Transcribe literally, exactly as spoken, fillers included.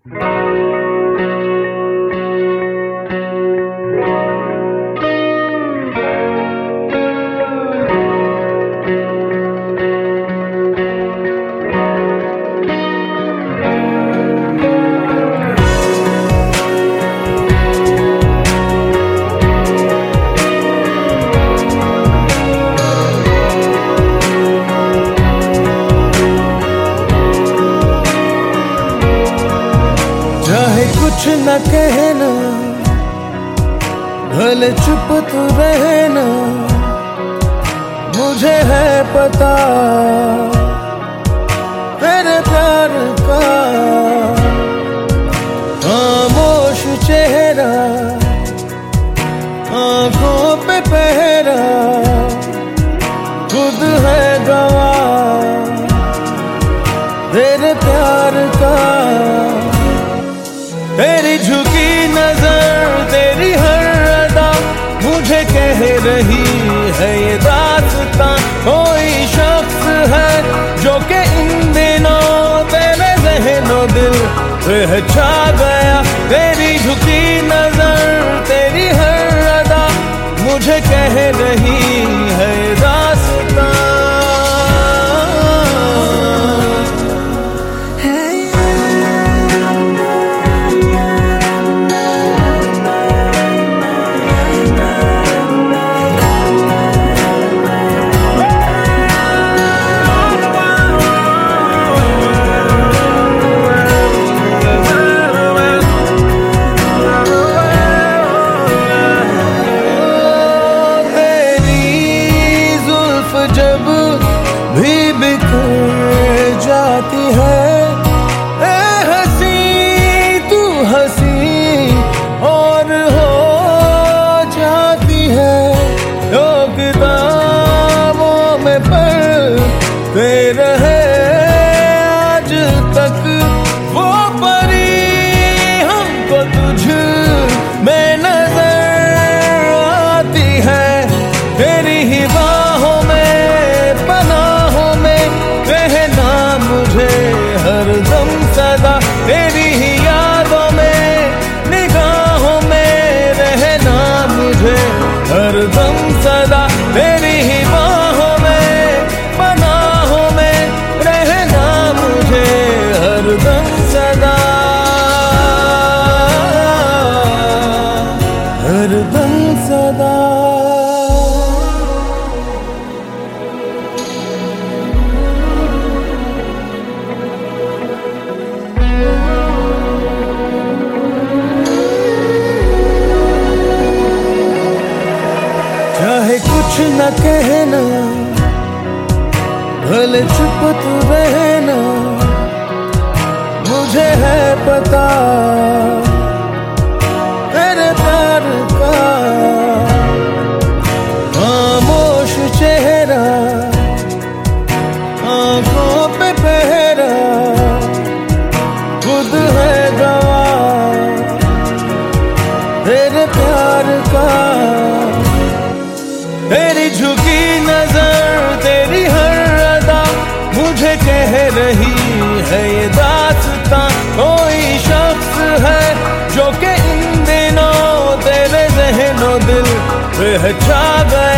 चाहे कुछ न कहना, भले चुप तू रहना, मुझे है पता तेरे प्यार का। खामोश चेहरा, आंखों पे पहरा, खुद है गवाह तेरे प्यार का। तेरी झुकी नजर, तेरी हर अदा मुझे कह रही है ये दास्तां। कोई शख्स है जो कि इन दिनों तेरे ज़हनो दिल पे छा गया। तेरी झुकी नजर, तेरी हर अदा मुझे कह रही है ये दास्तां। जब भी बिखर जाती है ए हंसी तू हंसी और हो जाती है। जो किताबों में पढ़ते रहे आज तक वो परी हमको तुझ में नजर आती है। तेरी ही बाहों में हरदम सदा, तेरी ही यादों में निगाहों में रहना मुझे हरदम सदा। तेरी ही बाहों में पनाहों में रहना मुझे हरदम सदा, हरदम सदा। चाहे कुछ न कहना, भले चुप तू रहना, मुझे है पता तेरे प्यार का। खामोश चेहरा, आंखों पे पहरा, खुद है गवाह तेरे प्यार का। तेरी झुकी नजर, तेरी हर अदा मुझे कह रही है ये दास्तां। कोई शख्स है जो कि इन दिनों तेरे ज़हनो दिल पे छा गया।